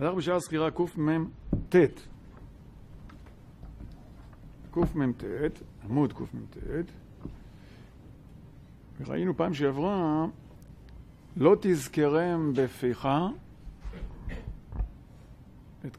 אז אנחנו בשעה הסחירה קמ"ט. קמ"ט, עמוד קמ"ט. וראינו פעם שעברה, לא תזכרם בפיך את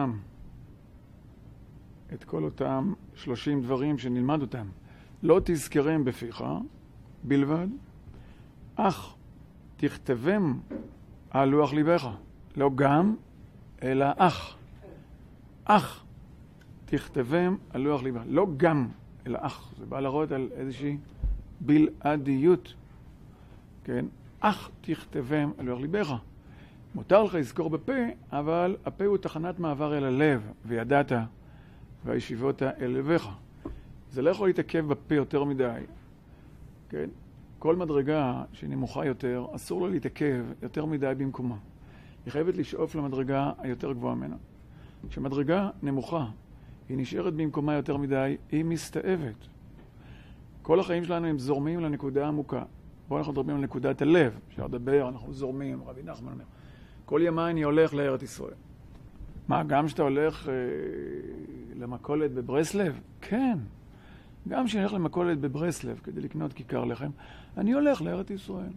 כל אותם 30 דברים שנלמד אותם. לא תזכרם בפיך בלבד, אך תכתבם על לוח ליבך. לא גם, אלא אך. אך תכתבם על לוח ליבך. לא גם, אלא אך. זה בא להראות על איזושהי בלעדיות. כן? אך תכתבם על לוח ליבך. מותר לך לזכור בפה, אבל הפה הוא תחנת מעבר אל הלב, וידעת, והישיבות אל לבך. זה לא יכול להתעכב בפה יותר מדי. כן? כל מדרגה שהיא נמוכה יותר, אסור לה להתעכב יותר מדי במקומה. היא חייבת לשאוף למדרגה היותר גבוהה ממנה. כשמדרגה נמוכה, היא נשארת במקומה יותר מדי, היא מסתאבת. כל החיים שלנו הם זורמים לנקודה עמוקה. בואו אנחנו מדברים על נקודת הלב. אפשר לדבר, אנחנו זורמים, רבי נחמן אומר. כל ימי אני הולך לארץ ישראל. מה, גם שאתה הולך למכולת בברסלב? כן. גם שאני הולך למכולת בברסלב כדי לקנות כיכר לחם, אני הולך לארץ ישראל.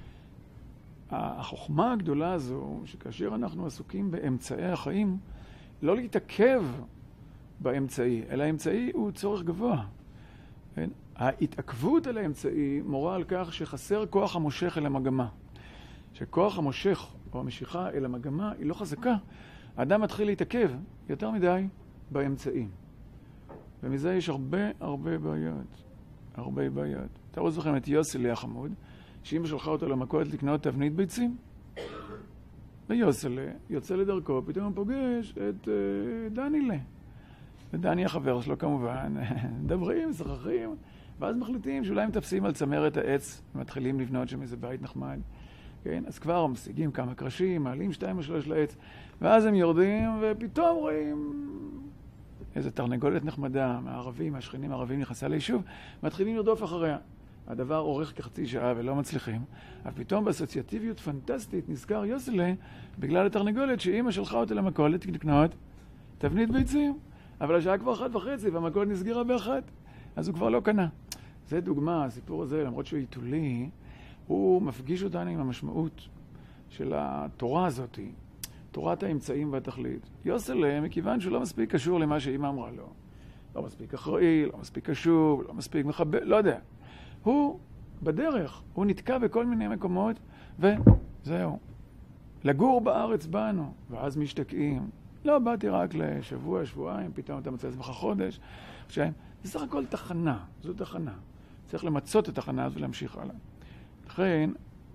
החוכמה הגדולה הזו, שכאשר אנחנו עסוקים באמצעי החיים, לא להתעכב באמצעי, אלא האמצעי הוא צורך גבוה. כן? ההתעכבות על האמצעי מורה על כך שחסר כוח המושך אל המגמה. שכוח המושך או המשיכה אל המגמה היא לא חזקה. האדם מתחיל להתעכב יותר מדי באמצעים. ומזה יש הרבה בעיות. הרבה בעיות. תראו זוכרים את יוסלי החמוד, שאמא שלחה אותו למכולת לקנות תבנית ביצים. ויוסלי יוצא לדרכו, פתאום הוא פוגש את דנילה. ודני החבר שלו כמובן, מדברים, משחחים, ואז מחליטים שאולי הם תפסים על צמרת העץ, ומתחילים לבנות שם איזה בית נחמד. כן? אז כבר משיגים כמה קרשים, מעלים 2 או 3 לעץ, ואז הם יורדים, ופתאום רואים איזו תרנגולת נחמדה מהערבים, השכנים הערבים נכנסה ליישוב, מתחילים לרדוף אחריה. הדבר אורך כחצי שעה ולא מצליחים, אבל פתאום באסוציאטיביות פנטסטית נזכר יוסלה בגלל התרנגולת שאמא שלחה אותה למכולת לקנות תבנית ביצים. אבל השעה כבר 1:30 והמכולת נסגרה ב1, אז הוא כבר לא קנה. זה דוגמה, הסיפור הזה, למרות שהוא עיתולי, הוא מפגיש אותנו עם המשמעות של התורה הזאת, תורת האמצעים והתכלית. יוסלה, מכיוון שהוא לא מספיק קשור למה שאמא אמרה לו, לא מספיק אחראי, לא מספיק קשור, לא מספיק מחבא, לא יודע. הוא בדרך, הוא נתקע בכל מיני מקומות, וזהו. לגור בארץ באנו, ואז משתקעים. לא, באתי רק לשבוע, שבועיים, פתאום אתה מצא עצמך חודש. עכשיו, זה סך הכל תחנה, זו תחנה. צריך למצות את התחנה הזו ולהמשיך הלאה. לכן,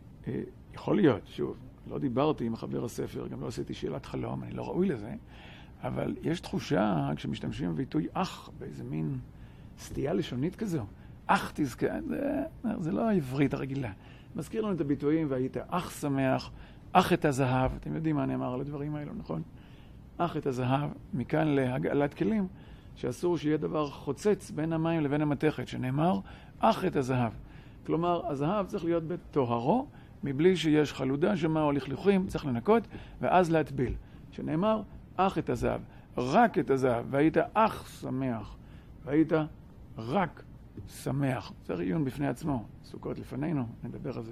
יכול להיות, שוב, לא דיברתי עם חבר הספר, גם לא עשיתי שאלת חלום, אני לא ראוי לזה, אבל יש תחושה, כשמשתמשים בביטוי אח, באיזה מין סטייה לשונית כזו, אח תזכה, זה לא העברית הרגילה. מזכיר לנו את הביטויים, והיית אח שמח, אח את הזהב, אתם יודעים מה נאמר על הדברים האלו, נכון? אח את הזהב, מכאן להגעלת כלים, שאסור שיהיה דבר חוצץ בין המים לבין המתכת, שנאמר אח את הזהב. כלומר, הזהב צריך להיות בטהרו, מבלי שיש חלודה שמה או לכלוכים, צריך לנקות, ואז להטביל. שנאמר אח את הזהב, רק את הזהב, והיית אח שמח, והיית רק שמח. זה עיון בפני עצמו, סוכות לפנינו, נדבר על זה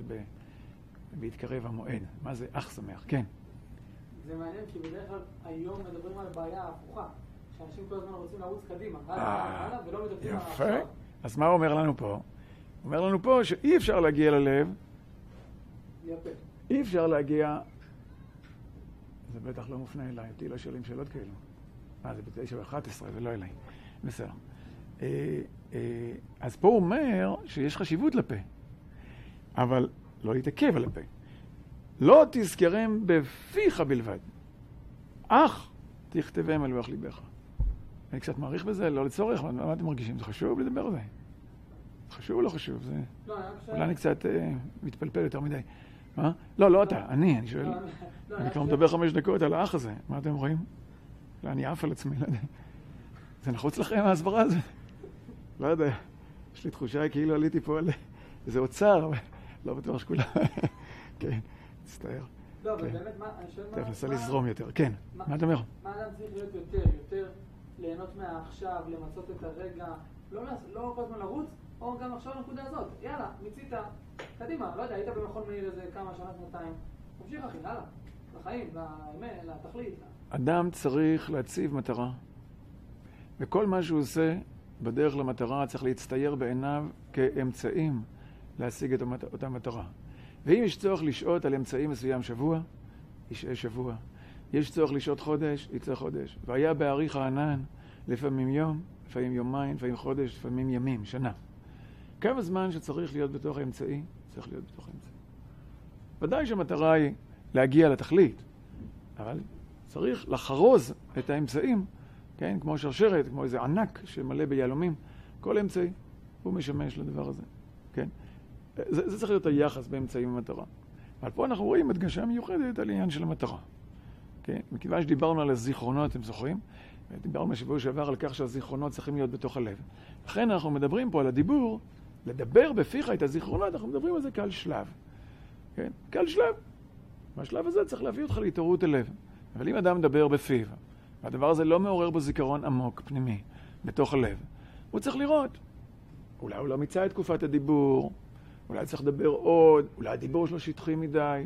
בהתקרב המועד. מה זה אח שמח? כן. זה מעניין, כי בדרך כלל היום מדברים על בעיה הפוכה, שאנשים כל הזמן רוצים לרוץ קדימה, ולא מדברים על יפה. אז מה הוא אומר לנו פה? הוא אומר לנו פה שאי אפשר להגיע ללב, אי אפשר להגיע, זה בטח לא מופנה אליי, אותי לא שואלים שאלות כאלו. זה ב9:11 ולא אליי. בסדר. אז פה הוא אומר שיש חשיבות לפה, אבל לא להתעכב על הפה. לא תזכרם בפיך בלבד, אך תכתבם על לוח ליבך. אני קצת מעריך בזה, לא לצורך, אבל מה אתם מרגישים? זה חשוב לדבר על זה? חשוב או לא חשוב? אולי אני קצת מתפלפל יותר מדי. מה? לא אתה, אני שואל. אני כבר מדבר 5 דקות על האח הזה. מה אתם רואים? לא, אני עף על עצמי, לא יודע. זה נחוץ לכם ההסברה הזאת? לא יודע. יש לי תחושה כאילו עליתי פה על איזה אוצר, אבל לא בטוח שכולם. כן, מצטער. לא, אבל באמת, אני שואל מה... תנסה לזרום יותר, כן. מה אתה אומר? מה אדם צריך להיות יותר ליהנות מהעכשיו, למצות את הרגע, לא כל הזמן לרוץ, או גם עכשיו לנקודה הזאת. יאללה, מיצית, קדימה, לא יודע, היית במכון מאיר איזה כמה שנה, שנתיים. תמשיך אחי, יאללה, לחיים, לתכלית. אדם צריך להציב מטרה. וכל מה שהוא עושה בדרך למטרה צריך להצטייר בעיניו כאמצעים להשיג את אותה מטרה. ואם יש צורך לשעות על אמצעים מסוים שבוע, ישעה שבוע. יש צורך לשעות חודש, יצא חודש. והיה בעריך הענן, לפעמים יום, לפעמים יומיים, לפעמים חודש, לפעמים ימים, שנה. כמה זמן שצריך להיות בתוך האמצעי, צריך להיות בתוך האמצעי. ודאי שהמטרה היא להגיע לתכלית, אבל צריך לחרוז את האמצעים, כן? כמו שרשרת, כמו איזה ענק שמלא ביהלומים. כל אמצעי הוא משמש לדבר הזה, כן? זה צריך להיות היחס באמצעים ומטרה. אבל פה אנחנו רואים הדגשה מיוחדת על עניין של המטרה. כן? מכיוון שדיברנו על הזיכרונות, אתם זוכרים? דיברנו בשבוע שעבר על כך שהזיכרונות צריכים להיות בתוך הלב. לכן אנחנו מדברים פה על הדיבור, לדבר בפיך את הזיכרונות, אנחנו מדברים על זה כעל שלב. כן? כעל שלב. והשלב הזה צריך להביא אותך להתעוררות הלב. אבל אם אדם מדבר בפיו, והדבר הזה לא מעורר בו זיכרון עמוק, פנימי, בתוך הלב, הוא צריך לראות. אולי הוא לא מיצה את תקופת הדיבור, אולי צריך לדבר עוד, אולי הדיבור שלו שטחי מדי,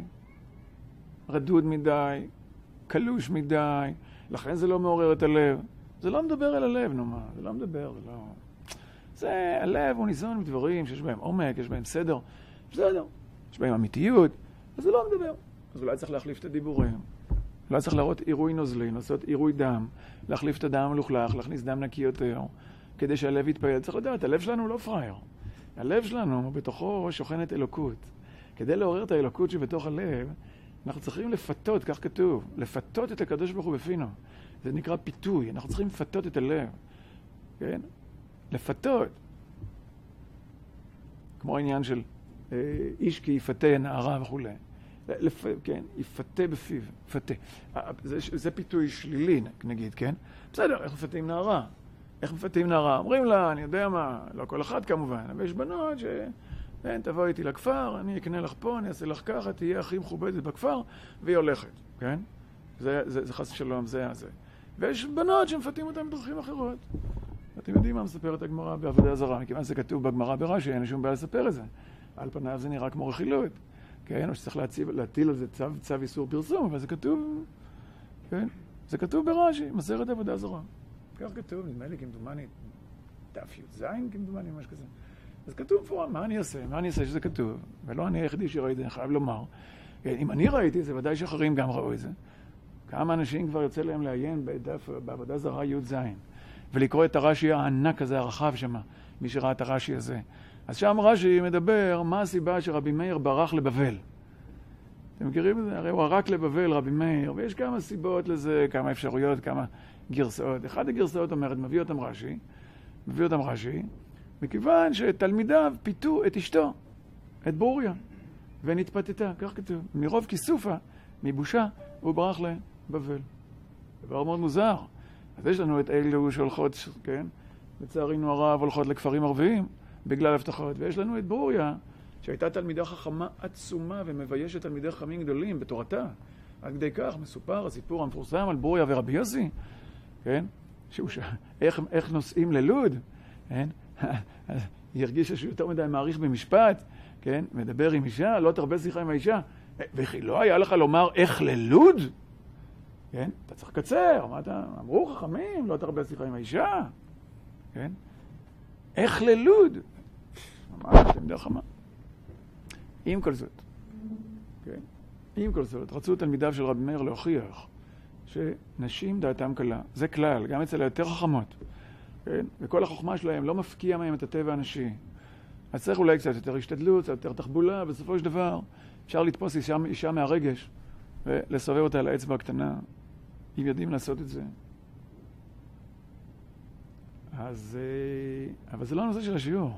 רדוד מדי, קלוש מדי, לכן זה לא מעורר את הלב. זה לא מדבר אל הלב, נו מה, זה לא מדבר, זה לא... זה, הלב הוא ניזון מדברים שיש בהם עומק, יש בהם סדר, בסדר, יש בהם אמיתיות, אז זה לא מדבר. אז אולי צריך להחליף את הדיבורים. אולי צריך להראות עירוי נוזלי, לעשות עירוי דם, להחליף את הדם המלוכלך, להכניס דם נקי יותר, כדי שהלב יתפעל. צריך לדעת, הלב שלנו לא פרייר. הלב שלנו, בתוכו שוכנת אלוקות. כדי לעורר את האלוקות שבתוך הלב, אנחנו צריכים לפתות, כך כתוב, לפתות את הקדוש ברוך הוא בפינו. זה נקרא פיתוי, אנחנו צריכים לפתות את הלב. כן? לפתות. כמו העניין של איש כי יפתה נערה וכו'. כן, יפתה בפיו, יפתה. זה פיתוי שלילי, נגיד, כן? בסדר, איך מפתים נערה? איך מפתים נערה? אומרים לה, אני יודע מה, לא כל אחד כמובן, אבל יש בנות תבוא איתי לכפר, אני אקנה לך פה, אני אעשה לך ככה, תהיה הכי מכובדת בכפר, והיא הולכת, כן? זה חס ושלום, זה. ויש בנות שמפתים אותן בדרכים אחרות. אתם יודעים מה מספרת הגמרא בעבודה זרה, מכיוון זה כתוב בגמרא ברש"י, אין שום בעיה לספר את זה. על פניו זה נראה כמו רכילות, כן? או שצריך להטיל על זה צו איסור פרסום, אבל זה כתוב, כן? זה כתוב ברש"י, מסכת עבודה זרה. כך כתוב, נדמה לי כמדומני, דף י"ז כמדומני, משהו כזה. אז כתוב פה, מה אני אעשה שזה כתוב? ולא אני היחידי שראיתי, אני חייב לומר. אם אני ראיתי, זה ודאי שאחרים גם ראו את זה. כמה אנשים כבר יוצא להם לעיין בעבודה זרה י"ז, ולקרוא את הרש"י הענק הזה, הרחב שם, מי שראה את הרש"י הזה. אז שם רש"י מדבר, מה הסיבה שרבי מאיר ברח לבבל? אתם מכירים את זה? הרי הוא ערק לבבל, רבי מאיר, ויש כמה סיבות לזה, כמה אפשרויות, כמה גרסאות. אחד הגרסאות אומרת, מביא אותם רש"י, מכיוון שתלמידיו פיתו את אשתו, את ברוריה, ונתפתתה, כך כתוב, מרוב כיסופה, מבושה, הוא ברח לבבל. דבר מאוד מוזר. אז יש לנו את אלו שהולכות, כן, לצערנו הרב, הולכות לכפרים ערביים, בגלל הבטחות, ויש לנו את ברוריה, שהייתה תלמידה חכמה עצומה ומביישת תלמידי חכמים גדולים בתורתה. עד כדי כך מסופר הסיפור המפורסם על ברוריה ורבי יוסי, כן? איך נוסעים ללוד, כן? היא הרגישה שהוא יותר מדי מעריך במשפט, כן? מדבר עם אישה, לא תרבה שיחה עם האישה. וכי לא היה לך לומר איך ללוד? כן? אתה צריך לקצר, מה אתה? אמרו חכמים, לא תרבה שיחה עם האישה, כן? איך ללוד? ממש, תלמידה חכמה. עם כל זאת, כן? עם כל זאת, רצו תלמידיו של רבי מאיר להוכיח שנשים דעתם קלה. זה כלל, גם אצל היותר חכמות. כן? וכל החוכמה שלהם לא מפקיע מהם את הטבע הנשי. אז צריך אולי קצת יותר השתדלות, קצת יותר תחבולה, בסופו של דבר אפשר לתפוס אישה מהרגש ולסובב אותה על האצבע הקטנה, אם יודעים לעשות את זה. אז, אבל זה לא הנושא של השיעור.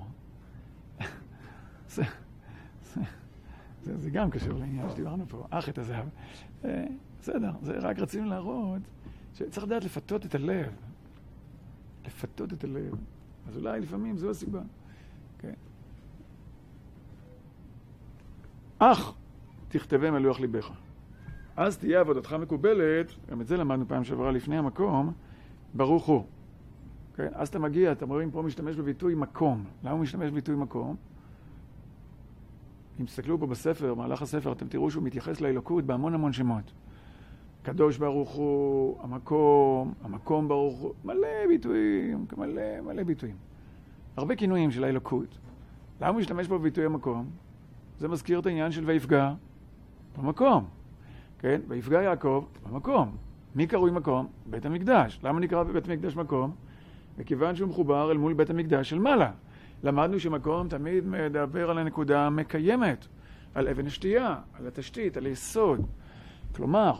זה גם קשור לעניין שדיברנו פה, את הזהב. בסדר, זה רק רצינו להראות שצריך לדעת לפתות את הלב. לפתות את הלב. אז אולי לפעמים זו הסיבה. כן. אך תכתבם על לוח ליבך. אז תהיה עבודתך מקובלת, גם את זה למדנו פעם שעברה לפני המקום, ברוך הוא. כן? אז אתה מגיע, אתם רואים פה משתמש בביטוי מקום. למה הוא משתמש בביטוי מקום? אם תסתכלו פה בספר, במהלך הספר, אתם תראו שהוא מתייחס לאלוקות בהמון המון שמות. קדוש ברוך הוא, המקום ברוך הוא, מלא ביטויים, מלא ביטויים. הרבה כינויים של האלוקות. למה הוא משתמש פה בביטוי המקום? זה מזכיר את העניין של ויפגע במקום. כן? ויפגע יעקב במקום. מי קרוי מקום? בית המקדש. למה נקרא בבית המקדש מקום? וכיוון שהוא מחובר אל מול בית המקדש של מעלה. למדנו שמקום תמיד מדבר על הנקודה המקיימת, על אבן השתייה, על התשתית, על היסוד. כלומר,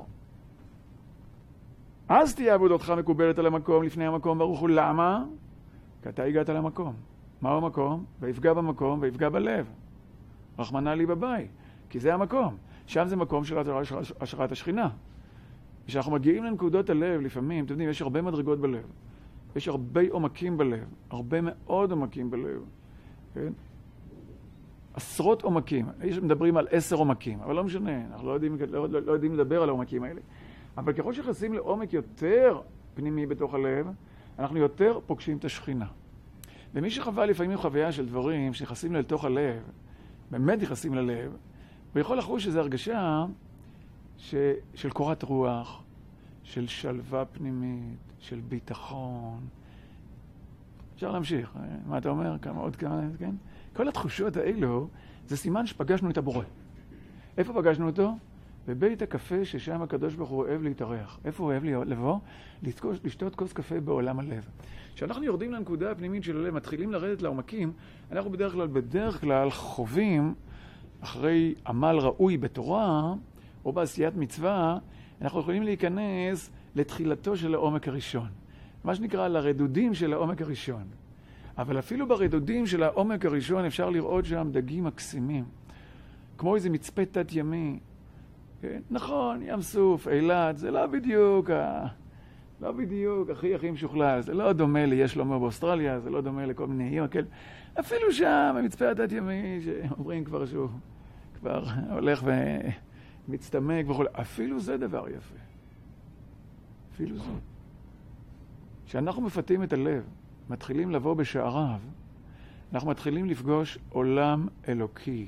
אז תהיה עבודתך מקובלת על המקום לפני המקום ברוך הוא. למה? כי אתה הגעת למקום. מהו המקום? ויפגע במקום, ויפגע בלב. רחמנא לי בבית. כי זה המקום. שם זה מקום של השראת השכינה. כשאנחנו מגיעים לנקודות הלב, לפעמים, אתם יודעים, יש הרבה מדרגות בלב. יש הרבה עומקים בלב. הרבה מאוד עומקים בלב. כן? עשרות עומקים. יש מדברים על 10 עומקים, אבל לא משנה. אנחנו לא יודעים לדבר על העומקים האלה. אבל ככל שנכנסים לעומק יותר פנימי בתוך הלב, אנחנו יותר פוגשים את השכינה. ומי שחווה לפעמים חוויה של דברים שנכנסים לתוך הלב, באמת נכנסים ללב, הוא יכול לחוש שזו הרגשה של קורת רוח, של שלווה פנימית, של ביטחון. אפשר להמשיך. מה אתה אומר? עוד כמה, כן? כל התחושות האלו, זה סימן שפגשנו את הבורא. איפה פגשנו אותו? בבית הקפה ששם הקדוש ברוך הוא אוהב להתארח. איפה הוא אוהב לבוא? לשתות כוס קפה בעולם הלב. כשאנחנו יורדים לנקודה הפנימית של הלב, מתחילים לרדת לעומקים, אנחנו בדרך כלל חווים, אחרי עמל ראוי בתורה, או בעשיית מצווה, אנחנו יכולים להיכנס לתחילתו של העומק הראשון. מה שנקרא לרדודים של העומק הראשון. אבל אפילו ברדודים של העומק הראשון אפשר לראות שם דגים מקסימים. כמו איזה מצפה תת ימי. כן? נכון, ים סוף, אילת, זה לא בדיוק הכי משוכלל. זה לא דומה לי, יש לו באוסטרליה, זה לא דומה לכל מיני ים. כן? אפילו שם, המצפה התת ימי, שאומרים כבר שהוא כבר הולך ומצטמק וכו'. אפילו זה דבר יפה. אפילו זה. כשאנחנו מפתים את הלב, מתחילים לבוא בשעריו, אנחנו מתחילים לפגוש עולם אלוקי.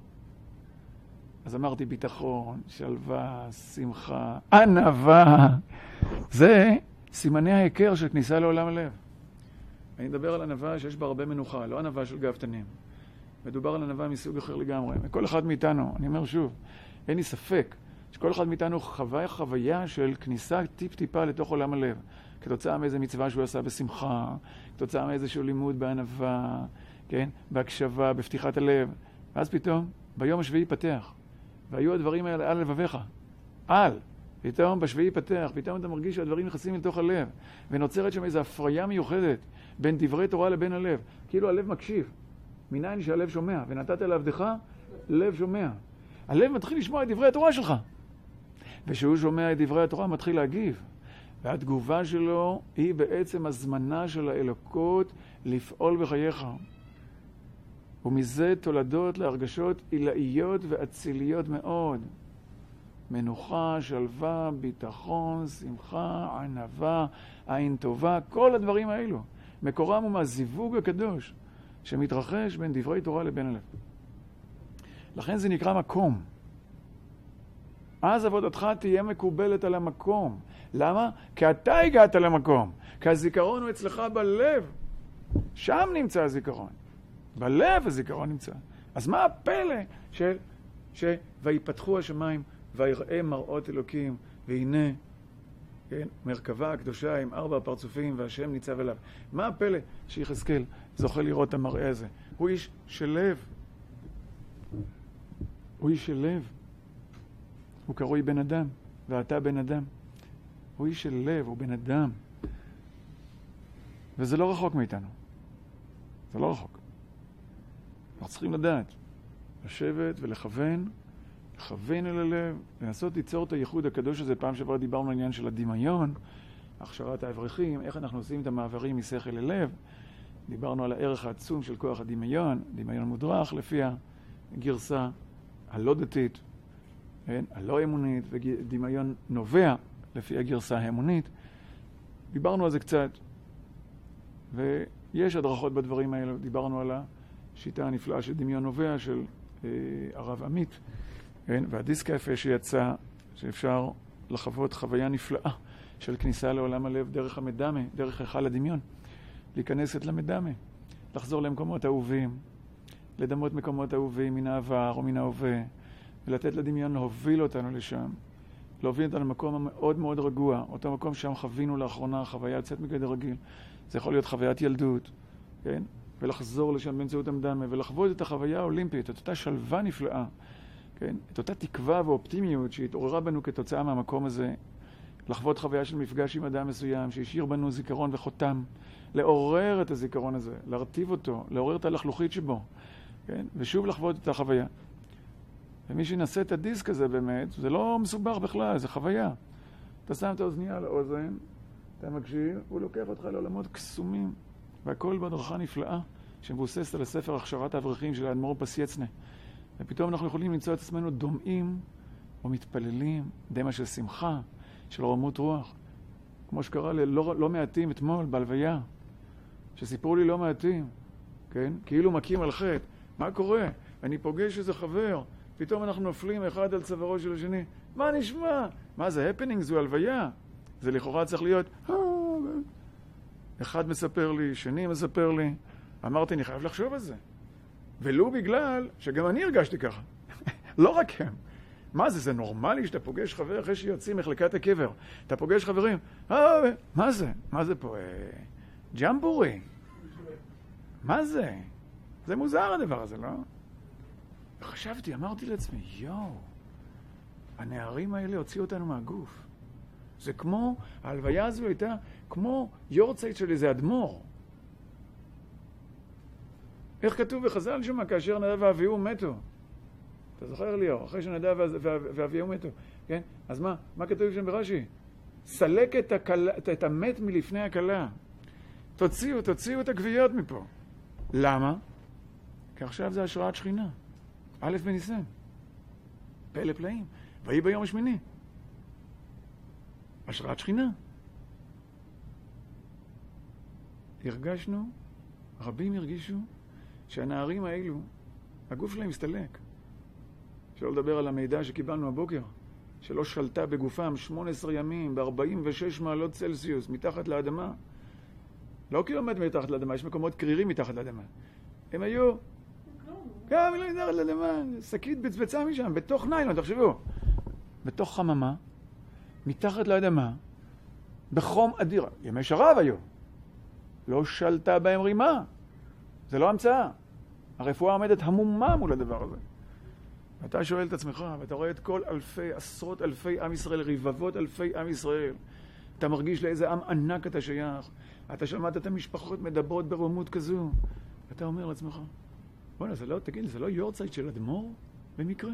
אז אמרתי ביטחון, שלווה, שמחה, ענווה. זה סימני ההיכר של כניסה לעולם הלב. אני מדבר על ענווה שיש בה הרבה מנוחה, לא ענווה של גאוותנים. מדובר על ענווה מסוג אחר לגמרי. וכל אחד מאיתנו, אני אומר שוב, אין לי ספק שכל אחד מאיתנו חוויה של כניסה טיפה לתוך עולם הלב. כתוצאה מאיזה מצווה שהוא עשה בשמחה, כתוצאה מאיזשהו לימוד בענווה, כן? בהקשבה, בפתיחת הלב. ואז פתאום, ביום השביעי פתח. והיו הדברים האלה על לבביך. פתאום בשביעי פתח, פתאום אתה מרגיש שהדברים נכנסים לתוך הלב. ונוצרת שם איזו הפריה מיוחדת בין דברי תורה לבין הלב. כאילו הלב מקשיב. מניין שהלב שומע. ונתת לעבדך, לב שומע. הלב מתחיל לשמוע את דברי התורה שלך. ושהוא שומע את דברי התורה, מתחיל להגיב. והתגובה שלו היא בעצם הזמנה של האלוקות לפעול בחייך. ומזה תולדות להרגשות עילאיות ואציליות מאוד. מנוחה, שלווה, ביטחון, שמחה, ענווה, עין טובה, כל הדברים האלו. מקורם הוא מהזיווג הקדוש שמתרחש בין דברי תורה לבין הלב. לכן זה נקרא מקום. אז עבודתך תהיה מקובלת על המקום. למה? כי אתה הגעת למקום. כי הזיכרון הוא אצלך בלב. שם נמצא הזיכרון. בלב הזיכרון נמצא. אז מה הפלא ויפתחו השמיים ויראה מראות אלוקים, והנה, כן, מרכבה הקדושה עם 4 פרצופים והשם ניצב אליו. מה הפלא שיחזקאל זוכה לראות את המראה הזה? הוא איש של לב. הוא איש של לב. הוא קרוי בן אדם, ואתה בן אדם. הוא איש של לב, הוא בן אדם. וזה לא רחוק מאיתנו. זה לא רחוק. אנחנו צריכים לדעת, לשבת ולכוון אל הלב, לנסות ליצור את הייחוד הקדוש הזה. פעם שעבר דיברנו על העניין של הדמיון, הכשרת האברכים, איך אנחנו עושים את המעברים משכל ללב. דיברנו על הערך העצום של כוח הדמיון, דמיון מודרך לפי הגרסה הלא דתית, כן? הלא אמונית ודמיון נובע לפי הגרסה האמונית. דיברנו על זה קצת, ויש הדרכות בדברים האלה. דיברנו על השיטה הנפלאה של דמיון נובע של הרב עמית, כן? והדיסק היפה שיצא, שאפשר לחוות חוויה נפלאה של כניסה לעולם הלב דרך המדמה, דרך היכל הדמיון. להיכנס למדמה, לחזור למקומות אהובים, לדמות מקומות אהובים מן העבר או מן ההווה, ולתת לדמיון להוביל אותנו לשם, להוביל אותנו למקום המאוד מאוד רגוע, אותו מקום שם חווינו לאחרונה, חוויה יוצאת מגדר רגיל. זה יכול להיות חוויית ילדות, כן? ולחזור לשם באמצעות המדמה, ולחוות את החוויה האולימפית, את אותה שלווה נפלאה, כן? את אותה תקווה ואופטימיות שהתעוררה בנו כתוצאה מהמקום הזה, לחוות חוויה של מפגש עם אדם מסוים, שהשאיר בנו זיכרון וחותם, לעורר את הזיכרון הזה, להרטיב אותו, לעורר את הלחלוכית שבו, כן? ושוב לחוות את החוויה. ומי שינסה את הדיסק הזה באמת, זה לא מסובך בכלל, זה חוויה. אתה שם את האוזנייה על האוזן, אתה מקשיב, הוא לוקח אותך לעולמות קסומים, והכל בהדרכה נפלאה, שמבוססת על הספר הכשרת האברכים של האדמו"ר פסייצנה. ופתאום אנחנו יכולים למצוא את עצמנו דומעים או מתפללים, דמע של שמחה, של רוממות רוח. כמו שקרה לא מעטים אתמול בהלוויה, שסיפרו לי לא מעטים, כן? כאילו מכים על חטא. מה קורה? אני פוגש איזה חבר, פתאום אנחנו נופלים אחד על צווארו של השני. מה נשמע? מה זה הפנינג? זו הלוויה. זה לכאורה צריך להיות... אחד מספר לי, שני מספר לי. אמרתי, אני חייב לחשוב על זה. ולו בגלל שגם אני הרגשתי ככה. לא רק הם. מה זה? זה נורמלי שאתה פוגש חבר אחרי שיוצאים מחלקת הקבר. אתה פוגש חברים. מה זה? מה זה פה? ג'מבורי. מה זה? זה מוזר הדבר הזה, לא? וחשבתי, אמרתי לעצמי, הנערים האלה הוציאו אותנו מהגוף. זה כמו, ההלוויה הזו הייתה כמו יורצייט של איזה אדמו"ר. איך כתוב בחז"ל שמה, כאשר נדב ואביהו מתו? אתה זוכר ליאור, אחרי שנדב ואביהו מתו, כן? אז מה כתוב שם ברש"י? סלק את המת מלפני הכלה. תוציאו את הגוויות מפה. למה? כי עכשיו זה השראת שכינה. א' בניסן. פלא פלאים. ויהי ביום השמיני. השראת שכינה. הרגשנו, רבים הרגישו, שהנערים האלו, הגוף שלהם מסתלק. שלא לדבר על המידע שקיבלנו הבוקר, שלא שלטה בגופם 18 ימים ב-46 מעלות צלסיוס מתחת לאדמה. לא קילומטר מתחת לאדמה, יש מקומות קרירים מתחת לאדמה. הם היו... גם לא מתחת לאדמה, שקית בצבצה משם, בתוך ניילון, תחשבו. בתוך חממה, מתחת לאדמה, בחום אדיר. ימי שרב היו. לא שלטה בהם רימה. זה לא המצאה. הרפואה עומדת המומה מול הדבר הזה. ואתה שואל את עצמך, ואתה רואה את כל אלפי, עשרות אלפי עם ישראל, רבבות אלפי עם ישראל. אתה מרגיש לאיזה עם ענק אתה שייך. אתה שמעת את המשפחות מדברות ברומות כזו. ואתה אומר לעצמך, בוא'נה, זה לא, תגיד, זה לא יורצייט של אדמו"ר במקרה?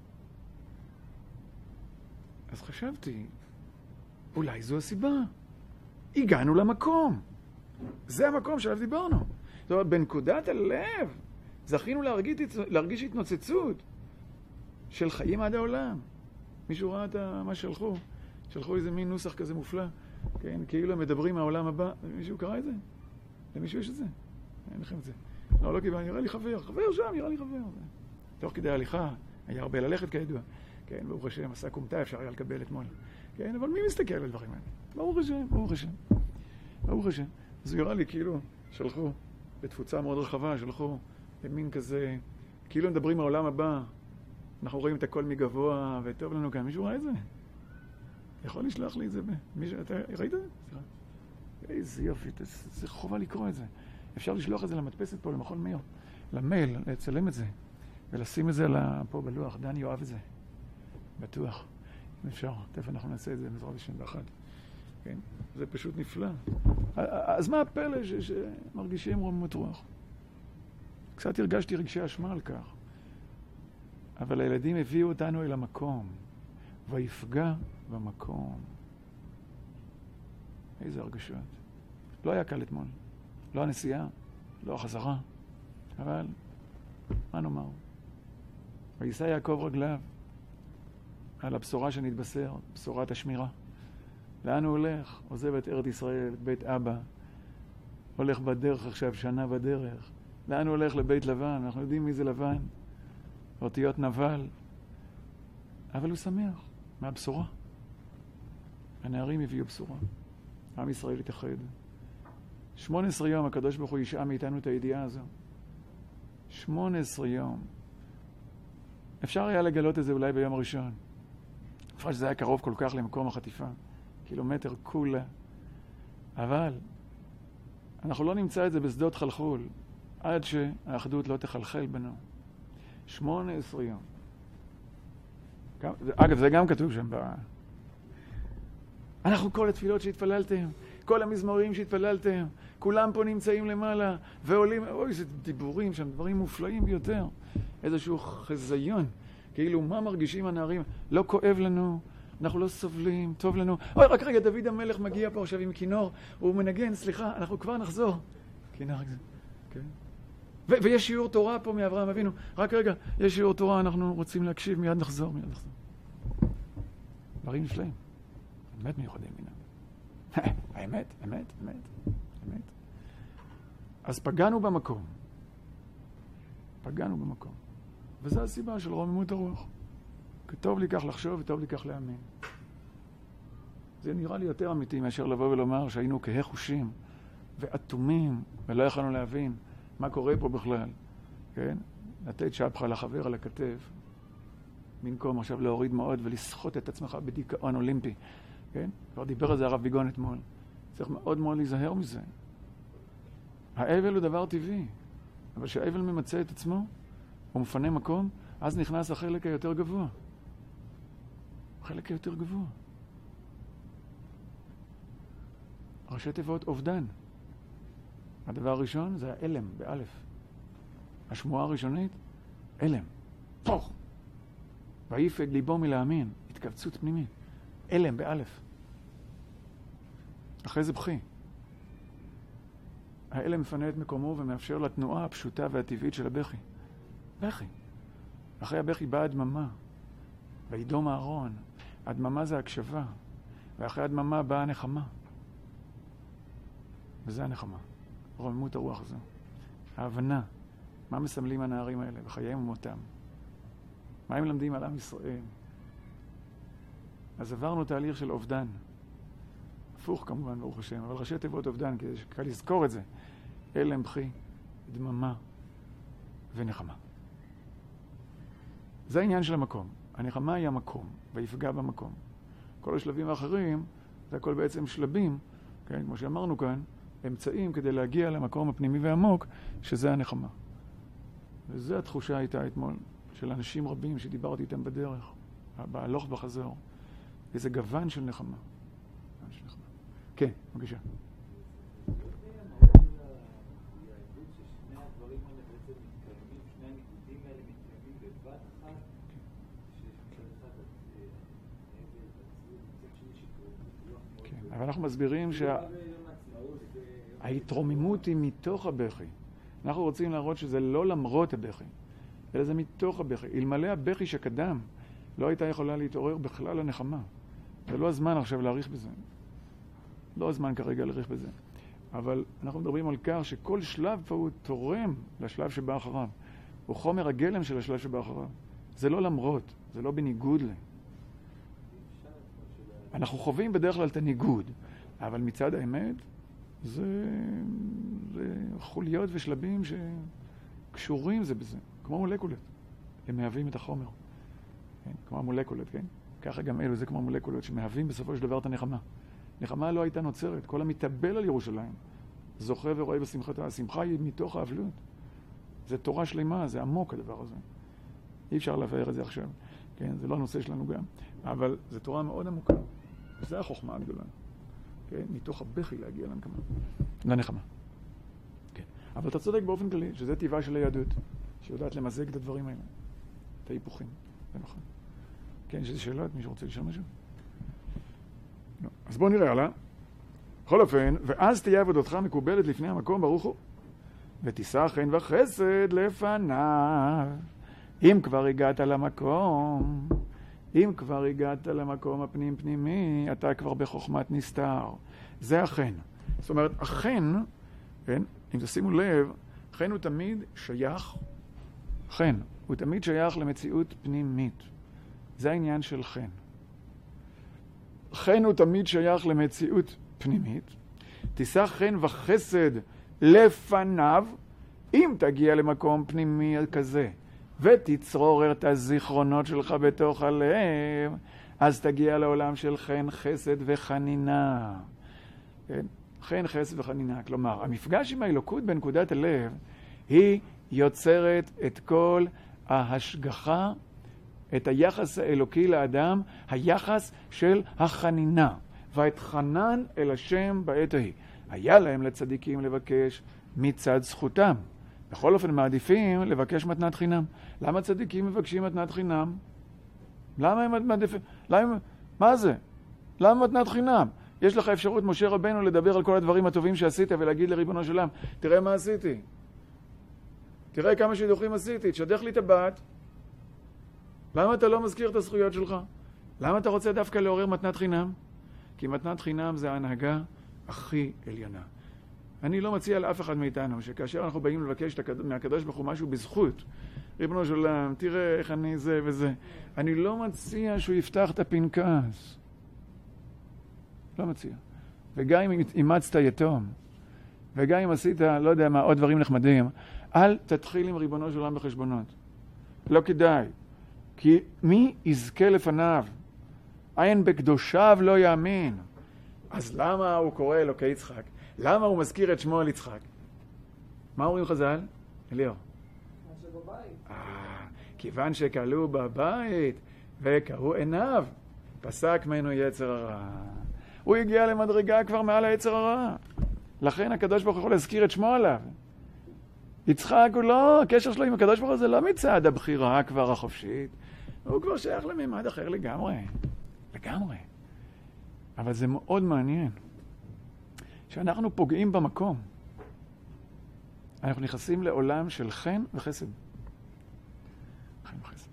אז חשבתי, אולי זו הסיבה. הגענו למקום. זה המקום שעליו דיברנו. זאת אומרת, בנקודת הלב, זכינו להרגיש התנוצצות של חיים עד העולם. מישהו ראה את מה שלחו? שלחו איזה מין נוסח כזה מופלא, כן? כאילו הם מדברים מהעולם הבא. מישהו קרא את זה? למישהו יש את זה? אין לכם את זה. לא קיבל, נראה לי חבר שם, נראה לי חבר. תוך כדי ההליכה, היה הרבה ללכת כידוע. כן, ברוך השם, עשה קומתה, אפשר היה לקבל אתמול. כן, אבל מי מסתכל על הדברים האלה? ברוך השם, ברוך השם. ברוך השם. אז הוא יראה לי כאילו, שלחו בתפוצה מאוד רחבה, שלחו במין כזה, כאילו מדברים מהעולם הבא. אנחנו רואים את הכל מגבוה, וטוב לנו כאן. מישהו ראה את זה? יכול לשלוח לי את זה? אתה ראית את זה? איזה יופי, זה חובה לקרוא את זה. אפשר לשלוח את זה למדפסת פה, למכון מאיר, למייל, לצלם את זה, ולשים את זה פה בלוח. דני יאהב את זה. בטוח. אם אפשר. תכף אנחנו נעשה את זה בעזרת השם באחד. כן? זה פשוט נפלא. אז מה הפלא שמרגישים רוממות רוח? קצת הרגשתי רגשי אשמה על כך. אבל הילדים הביאו אותנו אל המקום, ויפגע במקום. איזה הרגשות. לא היה קל אתמול. לא הנסיעה, לא החזרה. אבל, מה נאמר? וישא יעקב רגליו. על הבשורה שנתבשר, בשורת השמירה. לאן הוא הולך? עוזב את ארץ ישראל, את בית אבא. הולך בדרך עכשיו, שנה בדרך. לאן הוא הולך? לבית לבן. אנחנו יודעים מי זה לבן. אותיות נבל. אבל הוא שמח מהבשורה. הנערים הביאו בשורה. עם ישראל התאחד. 18 יום הקדוש ברוך הוא ישעה מאיתנו את הידיעה הזו. 18 יום. אפשר היה לגלות את זה אולי ביום הראשון. אפשר שזה היה קרוב כל כך למקום החטיפה. קילומטר כולה. אבל אנחנו לא נמצא את זה בשדות חלחול עד שהאחדות לא תחלחל בנו. 18 יום. אגב, זה גם כתוב שם. אנחנו כל התפילות שהתפללתם, כל המזמורים שהתפללתם, כולם פה נמצאים למעלה ועולים, אוי, זה דיבורים שם, דברים מופלאים ביותר. איזשהו חזיון, כאילו מה מרגישים הנערים? לא כואב לנו, אנחנו לא סובלים, טוב לנו. אוי, רק רגע, דוד המלך מגיע פה עכשיו עם כינור, הוא מנגן, סליחה, אנחנו כבר נחזור. כינור, כן. ויש שיעור תורה פה מאברהם אבינו. רק רגע, יש שיעור תורה, אנחנו רוצים להקשיב, מיד נחזור. דברים נפלאים. באמת מיוחדים מינם. האמת. אז פגענו במקום. וזו הסיבה של רוממות הרוח. כי טוב לי כך לחשוב וטוב לי כך להאמין. זה נראה לי יותר אמיתי מאשר לבוא ולומר שהיינו כהי חושים ואטומים ולא יכולנו להבין מה קורה פה בכלל. כן? לתת שפחה לחבר על הכתף. במקום עכשיו להוריד מאוד ולסחוט את עצמך בדיכאון אולימפי. כן? כבר דיבר על זה הרב ביגון אתמול. צריך מאוד מאוד להיזהר מזה. האבל הוא דבר טבעי, אבל כשהאבל ממצא את עצמו, הוא מפנה מקום, אז נכנס החלק היותר גבוה. החלק היותר גבוה. ראשי תיבות אובדן. הדבר הראשון זה האלם, באלף. השמועה הראשונית, אלם. פוך! ויפג ליבו מלהאמין, התכווצות פנימית. אלם, באלף. אחרי זה בכי. האלם מפנה את מקומו ומאפשר לתנועה הפשוטה והטבעית של הבכי. בכי. אחרי הבכי באה הדממה. וידום הארון. הדממה זה הקשבה. ואחרי הדממה באה הנחמה. וזה הנחמה. רוממות הרוח הזו. ההבנה. מה מסמלים הנערים האלה בחייהם ומותם. מה הם למדים על עם ישראל. אז עברנו תהליך של אובדן. הפוך כמובן, ברוך השם, אבל ראשי תיבות אובדן, כדי שקל לזכור את זה. אלם, בכי, דממה ונחמה. זה העניין של המקום. הנחמה היא המקום, ויפגע במקום. כל השלבים האחרים, זה הכל בעצם שלבים, כן, כמו שאמרנו כאן, אמצעים כדי להגיע למקום הפנימי והעמוק, שזה הנחמה. וזו התחושה הייתה אתמול, של אנשים רבים שדיברתי איתם בדרך, בהלוך בחזור. איזה גוון של נחמה. כן, בבקשה. אבל אנחנו מסבירים שההתרוממות היא מתוך הבכי. אנחנו רוצים להראות שזה לא למרות הבכי, אלא זה מתוך הבכי. אלמלא הבכי שקדם, לא הייתה יכולה להתעורר בכלל הנחמה. זה לא הזמן עכשיו להאריך בזה. לא הזמן כרגע להאריך בזה. אבל אנחנו מדברים על כך שכל שלב פה הוא תורם לשלב שבא אחריו. הוא חומר הגלם של השלב שבא אחריו. זה לא למרות, זה לא בניגוד לה. אנחנו חווים בדרך כלל את הניגוד, אבל מצד האמת זה חוליות ושלבים שקשורים זה בזה, כמו מולקולות. הם מהווים את החומר. כן? כמו המולקולות, כן? ככה גם אלו, זה כמו מולקולות שמהווים בסופו של דבר את הנחמה. נחמה לא הייתה נוצרת. כל המתאבל על ירושלים זוכה ורואה בשמחתה. השמחה היא מתוך האבלות. זה תורה שלמה, זה עמוק הדבר הזה. אי אפשר להבהר את זה עכשיו. כן? זה לא הנושא שלנו גם. אבל זו תורה מאוד עמוקה. וזו החוכמה הגדולה. כן? מתוך הבכי להגיע לנחמה. כן. אבל אתה צודק באופן כללי, שזה טבעה של היהדות, שיודעת למזג את הדברים האלה. את ההיפוכים. זה נכון. כן, שזה שאלות, מישהו רוצה לשאול משהו? לא. אז בואו נראה הלאה. בכל אופן, ואז תהיה עבודתך מקובלת לפני המקום, ברוך הוא. ותישא חן וחסד לפניו. אם כבר הגעת למקום, אם כבר הגעת למקום הפנים-פנימי, אתה כבר בחוכמת נסתר. זה החן. זאת אומרת, החן, כן, אם תשימו לב, חן הוא תמיד שייך, חן, הוא תמיד שייך למציאות פנימית. זה העניין של חן. חן הוא תמיד שייך למציאות פנימית. תישא חן וחסד לפניו, אם תגיע למקום פנימי כזה, ותצרור את הזיכרונות שלך בתוך הלב, אז תגיע לעולם של חן, חסד וחנינה. כן? חן, חסד וחנינה. כלומר, המפגש עם האלוקות בנקודת הלב, היא יוצרת את כל ההשגחה, את היחס האלוקי לאדם, היחס של החנינה. והתחנן אל השם בעת ההיא. היה להם לצדיקים לבקש מצד זכותם. בכל אופן מעדיפים לבקש מתנת חינם. למה צדיקים מבקשים מתנת חינם? למה הם מעדיפים? מה זה? למה מתנת חינם? יש לך אפשרות, משה רבנו, לדבר על כל הדברים הטובים שעשית ולהגיד לריבונו של עולם, תראה מה עשיתי. תראה כמה שידוכים עשיתי, תשדך לי את הבת. למה אתה לא מזכיר את הזכויות שלך? למה אתה רוצה דווקא לעורר מתנת חינם? כי מתנת חינם זה ההנהגה הכי עליונה. אני לא מציע לאף אחד מאיתנו שכאשר אנחנו באים לבקש מהקדוש ברוך הוא משהו בזכות, ריבונו של עולם, תראה איך אני זה וזה. אני לא מציע שהוא יפתח את הפנקס. לא מציע. וגם אם אימצת יתום, וגם אם עשית, לא יודע מה, עוד דברים נחמדים, אל תתחיל עם ריבונו של עולם בחשבונות. לא כדאי. כי מי יזכה לפניו? עין בקדושיו לא יאמין. אז למה הוא קורא אלוקי יצחק? למה הוא מזכיר את שמו על יצחק? מה אומרים חז"ל? אליהו. כיוון שקלו בבית וקראו עיניו, פסק ממנו יצר הרע. הוא הגיע למדרגה כבר מעל היצר הרע. לכן הקדוש ברוך הוא יכול להזכיר את שמו עליו. יצחק הוא לא, הקשר שלו עם הקדוש ברוך הוא זה לא מצד הבחירה כבר החופשית. הוא כבר שייך לממד אחר לגמרי. לגמרי. אבל זה מאוד מעניין. שאנחנו פוגעים במקום. אנחנו נכנסים לעולם של חן וחסד. חן וחסד.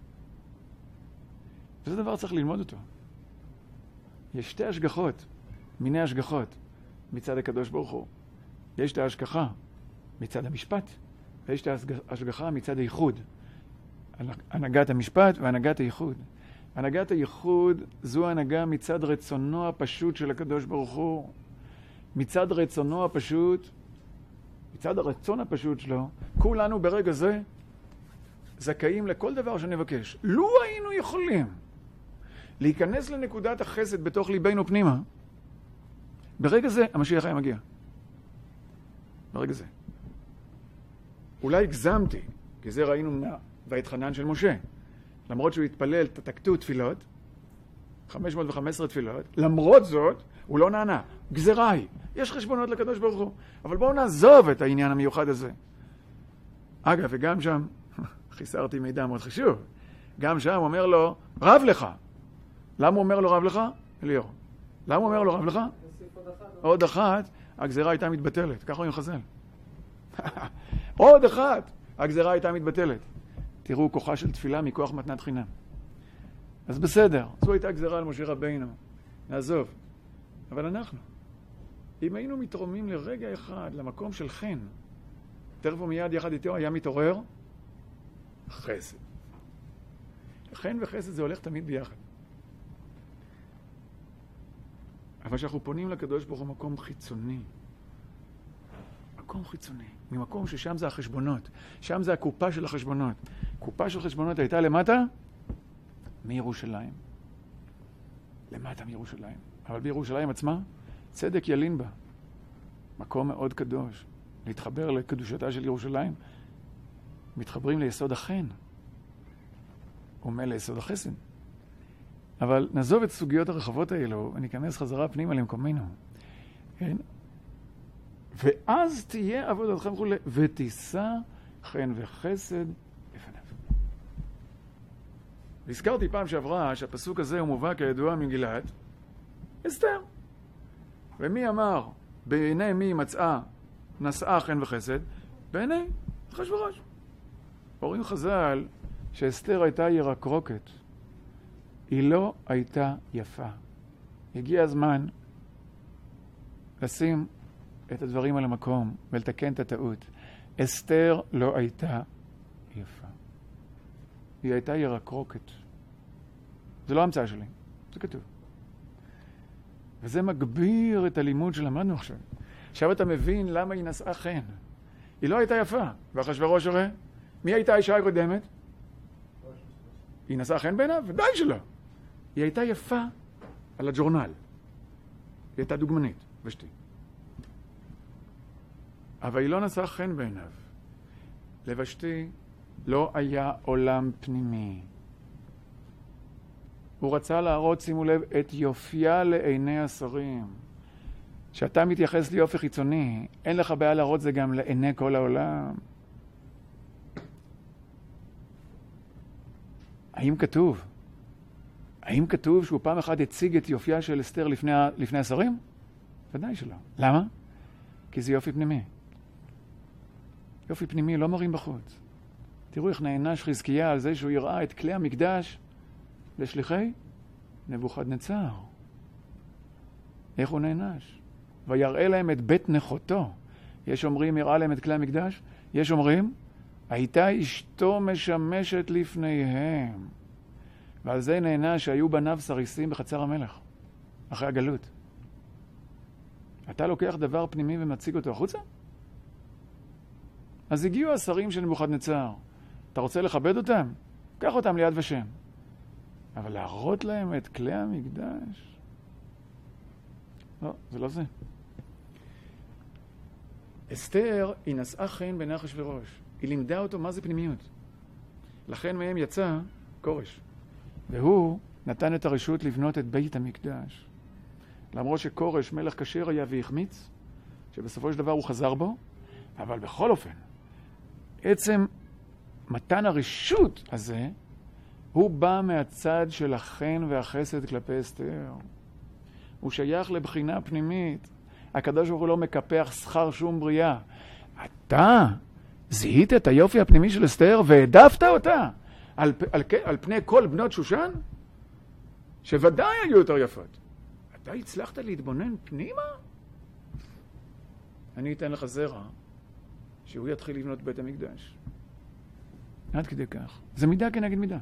וזה דבר צריך ללמוד אותו. יש שתי השגחות, מיני השגחות, מצד הקדוש ברוך הוא. יש את ההשגחה מצד המשפט, ויש את ההשגחה מצד הייחוד. הנהגת המשפט והנהגת הייחוד. הנהגת הייחוד זו הנהגה מצד רצונו הפשוט של הקדוש ברוך הוא. מצד רצונו הפשוט, מצד הרצון הפשוט שלו, כולנו ברגע זה זכאים לכל דבר שנבקש. לו היינו יכולים להיכנס לנקודת החסד בתוך ליבנו פנימה, ברגע זה המשיח היה מגיע. ברגע זה. אולי הגזמתי, כי זה ראינו בהתחנן של משה. למרות שהוא התפלל, תקטו תפילות, 515 תפילות, למרות זאת, הוא לא נענה. גזרה היא. יש חשבונות לקדוש ברוך הוא. אבל בואו נעזוב את העניין המיוחד הזה. אגב, וגם שם, חיסרתי מידע מאוד חשוב, גם שם הוא אומר לו, רב לך. למה הוא אומר לו רב לך? אליהו. למה הוא אומר לו רב לך? עוד אחת, הגזרה הייתה מתבטלת. ככה הוא מחזל. עוד אחת, הגזרה הייתה מתבטלת. תראו, כוחה של תפילה מכוח מתנת חינם. אז בסדר, זו הייתה גזרה על משה רבינו. נעזוב. אבל אנחנו, אם היינו מתרומים לרגע אחד למקום של חן, תכף ומיד יחד איתו היה מתעורר חסד. חן וחסד זה הולך תמיד ביחד. אבל שאנחנו פונים לקדוש ברוך הוא מקום חיצוני. מקום חיצוני. ממקום ששם זה החשבונות. שם זה הקופה של החשבונות. קופה של חשבונות הייתה למטה מירושלים. למטה מירושלים. אבל בירושלים עצמה, צדק ילין בה. מקום מאוד קדוש. להתחבר לקדושתה של ירושלים, מתחברים ליסוד החן. ומה ליסוד החסד. אבל נעזוב את סוגיות הרחבות האלו, וניכנס חזרה פנימה למקומנו. כן? ואז תהיה עבודתכם וכו', ותישא חן וחסד לפניו. והזכרתי פעם שעברה שהפסוק הזה הוא מובא כידוע מגילת אסתר. ומי אמר, בעיני מי נשאה חן וחסד? בעיני אחשוורוש. אומרים חז"ל שאסתר הייתה ירקרוקת. היא לא הייתה יפה. הגיע הזמן לשים את הדברים על המקום ולתקן את הטעות. אסתר לא הייתה יפה. היא הייתה ירקרוקת. זה לא המצאה שלי, זה כתוב. וזה מגביר את הלימוד שלמדנו עכשיו. עכשיו אתה מבין למה היא נשאה חן. היא לא הייתה יפה. ואחשוורוש הרי, מי הייתה האישה הקודמת? היא נשאה חן בעיניו? ודאי שלא. היא הייתה יפה על הג'ורנל. היא הייתה דוגמנית, ושתי. אבל היא לא נשאה חן בעיניו. לבשתי לא היה עולם פנימי. הוא רצה להראות, שימו לב, את יופייה לעיני השרים. כשאתה מתייחס ליופי חיצוני, אין לך בעיה להראות זה גם לעיני כל העולם. האם כתוב? האם כתוב שהוא פעם אחת הציג את יופייה של אסתר לפני השרים? ודאי שלא. למה? כי זה יופי פנימי. יופי פנימי לא מראים בחוץ. תראו איך נענש חזקיה על זה שהוא יראה את כלי המקדש לשליחי נבוכדנצר. איך הוא נענש? ויראה להם את בית נכותו. יש אומרים יראה להם את כלי המקדש, יש אומרים הייתה אשתו משמשת לפניהם. ועל זה נענש שהיו בניו סריסים בחצר המלך אחרי הגלות. אתה לוקח דבר פנימי ומציג אותו החוצה? אז הגיעו השרים של נבוכדנצר. אתה רוצה לכבד אותם? קח אותם ליד ושם. אבל להראות להם את כלי המקדש? לא, זה לא זה. אסתר היא נשאה חן בעיני אחשוורוש. היא לימדה אותו מה זה פנימיות. לכן מהם יצא כורש. והוא נתן את הרשות לבנות את בית המקדש. למרות שכורש מלך כשר היה והחמיץ, שבסופו של דבר הוא חזר בו, אבל בכל אופן, עצם מתן הרשות הזה, הוא בא מהצד של החן והחסד כלפי אסתר. הוא שייך לבחינה פנימית. הקדוש ברוך הוא לא מקפח שכר שום בריאה. אתה זיהית את היופי הפנימי של אסתר והעדפת אותה על פני כל בנות שושן, שוודאי היו יותר יפות. אתה הצלחת להתבונן פנימה? אני אתן לך זרע שהוא יתחיל לבנות בית המקדש. עד כדי כך. זה מידה כנגד מידה.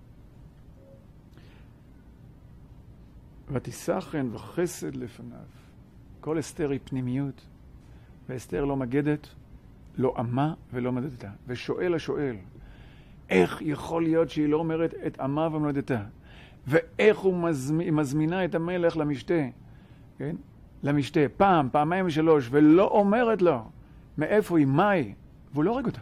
ותישא חן וחסד לפניו. כל אסתר היא פנימיות, ואסתר לא מגדת, לא עמה ולא מדדתה. ושואל השואל, איך יכול להיות שהיא לא אומרת את עמה ומדדתה? ואיך הוא מזמינה את המלך למשתה, כן? למשתה, פעם, פעמיים ושלוש, ולא אומרת לו מאיפה היא, מה היא, והוא לא הורג אותה.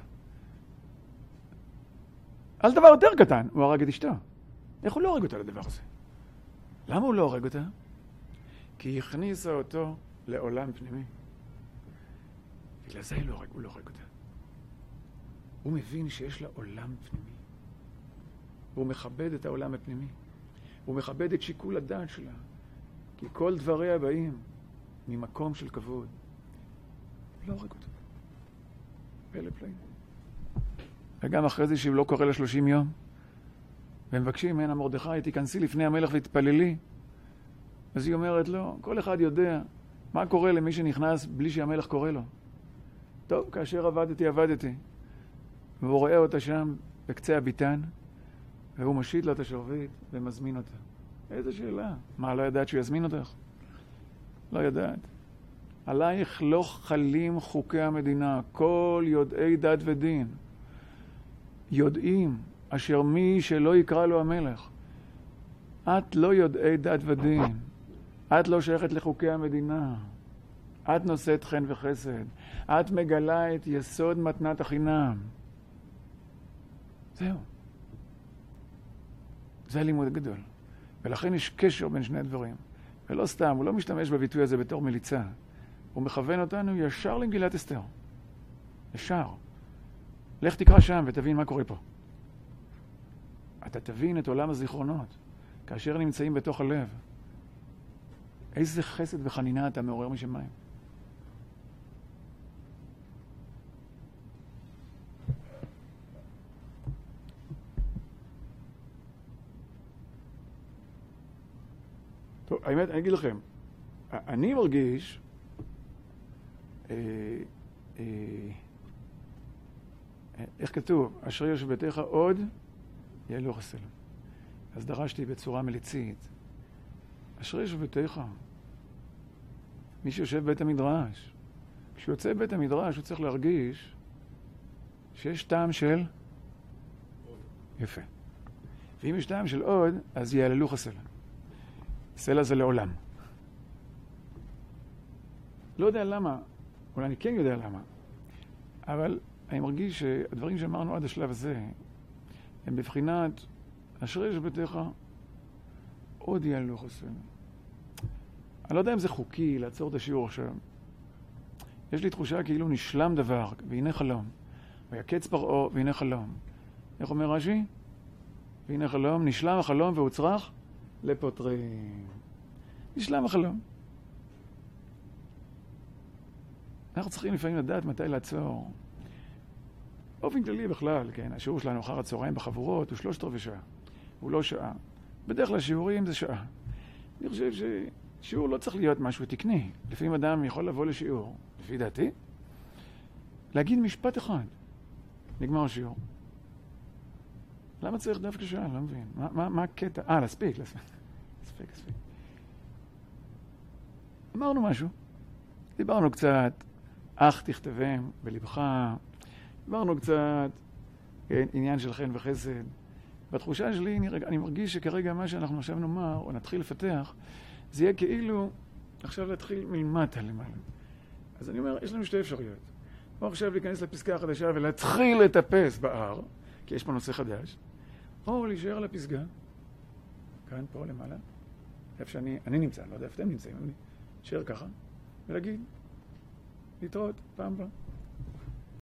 על דבר יותר קטן, הוא הרג את אשתו. איך הוא לא הורג אותה לדבר הזה? למה הוא לא הורג אותה? כי היא הכניסה אותו לעולם פנימי. בגלל זה הוא לא הורג אותה. הוא מבין שיש לה עולם פנימי. והוא מכבד את העולם הפנימי. הוא מכבד את שיקול הדעת שלה. כי כל דבריה באים ממקום של כבוד. לא הורג אותה. פלא פלאים. וגם אחרי זה שהוא לא קורא לה 30 יום, ומבקשים ממנה מרדכי, תיכנסי לפני המלך והתפללי. אז היא אומרת לו, כל אחד יודע מה קורה למי שנכנס בלי שהמלך קורא לו. טוב, כאשר עבדתי. והוא רואה אותה שם בקצה הביתן, והוא מושיט לה את השרביט ומזמין אותה. איזה שאלה. מה, לא ידעת שהוא יזמין אותך? לא ידעת. עלייך לא חלים חוקי המדינה, כל יודעי דת ודין. יודעים אשר מי שלא יקרא לו המלך. את לא יודעי דת ודין. את לא שייכת לחוקי המדינה. את נושאת חן וחסד. את מגלה את יסוד מתנת החינם. זהו. זה לימוד גדול. ולכן יש קשר בין שני דברים. ולא סתם, הוא לא משתמש בביטוי הזה בתור מליצה. הוא מכוון אותנו ישר למגילת אסתר. ישר. לך תקרא שם ותבין מה קורה פה. אתה תבין את עולם הזיכרונות. כאשר נמצאים בתוך הלב. איזה חסד וחנינה אתה מעורר משמיים. האמת, אני אגיד לכם, אני מרגיש, איך כתוב? אשר יושב ביתך עוד יעלו חסר. אז דרשתי בצורה מליצית. אשר יושב ביתך. מי שיושב בבית המדרש. כשהוא יוצא בבית המדרש, הוא צריך להרגיש שיש טעם של יפה. ואם יש טעם של עוד, אז יעללוך הסלע. סלע זה לעולם. לא יודע למה, אולי אני כן יודע למה, אבל אני מרגיש שהדברים שאמרנו עד השלב הזה, הם בבחינת אשרי יש ביתך, עוד יעללוך הסלע. אני לא יודע אם זה חוקי לעצור את השיעור עכשיו. יש לי תחושה כאילו נשלם דבר, והנה חלום. ויקץ פרעה, והנה חלום. איך אומר רש"י? והנה חלום, נשלם החלום והוצרח לפותרים. נשלם החלום. אנחנו צריכים לפעמים לדעת מתי לעצור. באופן כללי בכלל, כן, השיעור שלנו אחר הצהריים בחבורות הוא 3/4 שעה. הוא לא שעה. בדרך כלל שיעורים זה שעה. אני חושב ששיעור לא צריך להיות משהו תקני. לפעמים אדם יכול לבוא לשיעור, לפי דעתי, להגיד משפט אחד. נגמר השיעור. למה צריך דווקא שעה? לא מבין. מה הקטע? להספיק. אמרנו משהו. דיברנו קצת, אך תכתבם בלבך. דיברנו קצת, עניין של חן וחסד. בתחושה שלי, אני מרגיש שכרגע מה שאנחנו עכשיו נאמר, או נתחיל לפתח, זה יהיה כאילו עכשיו להתחיל מלמטה למעלה. אז אני אומר, יש לנו שתי אפשרויות. או עכשיו להיכנס לפסקה החדשה ולהתחיל לטפס בהר, כי יש פה נושא חדש, או להישאר על הפסגה, כאן, פה למעלה, איפה שאני נמצא, לא יודע איפה אתם נמצאים, אני אשאר ככה, ולהגיד, להתראות, פעם הבאה.